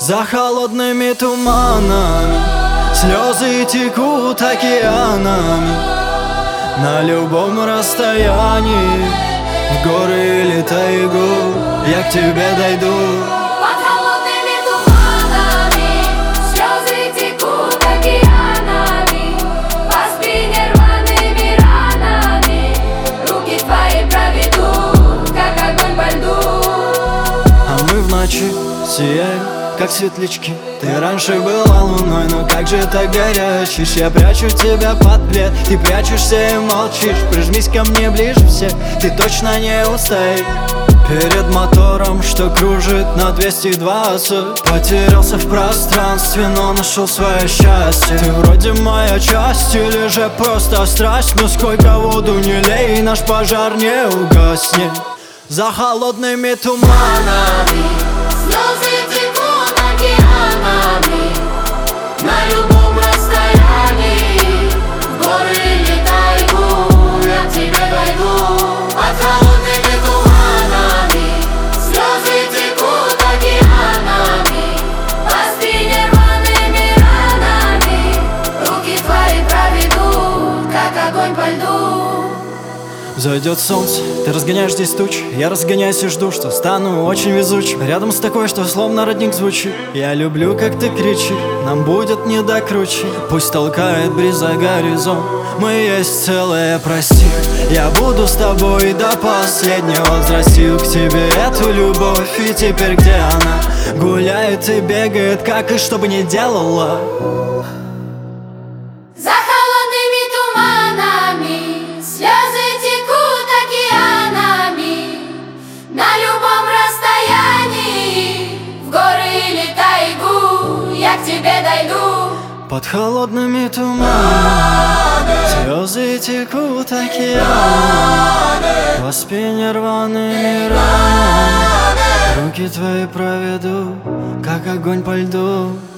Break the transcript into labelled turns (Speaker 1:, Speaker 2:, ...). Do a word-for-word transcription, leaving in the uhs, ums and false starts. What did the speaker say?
Speaker 1: За холодными туманами слезы текут океанами. На любом расстоянии, в горы или тайгу, я к тебе дойду.
Speaker 2: Под холодными туманами слезы текут океанами. По спине рваными ранами руки твои проведут, как огонь по льду.
Speaker 1: А мы в ночи сияем, как светлячки. Ты раньше была луной, но как же так горячишь? Я прячу тебя под плед, ты прячешься и молчишь. Прижмись ко мне ближе всех, ты точно не устоишь. Перед мотором, что кружит на двести двадцать, потерялся в пространстве, но нашел свое счастье. Ты вроде моя часть или же просто страсть, но сколько воду не лей, наш пожар не угаснет. За холодными туманами
Speaker 2: Слезы текут океанами. На любом расстоянии, в горы или тайгу, я к тебе дойду. Под холодными туманами слезы текут океанами. По спине рваными ранами руки твои проведут, как огонь по льду.
Speaker 1: Зайдет солнце, ты разгоняешь здесь тучи. Я разгоняюсь и жду, что стану очень везучим. Рядом с такой, что словно родник звучит. Я люблю, как ты кричишь, нам будет не до круче. Пусть толкает бриза горизонт, мы есть целое, прости. Я буду с тобой до последнего. Взрастил к тебе эту любовь, и теперь где она? Гуляет и бегает, как и что бы ни делала.
Speaker 2: За холодными туманами слезы текут океанами. На любом расстоянии, в горы или тайгу, я к тебе дойду.
Speaker 1: Под холодными туманами слезы текут океанами. По спине рваными ранами руки твои проведу, как огонь по льду.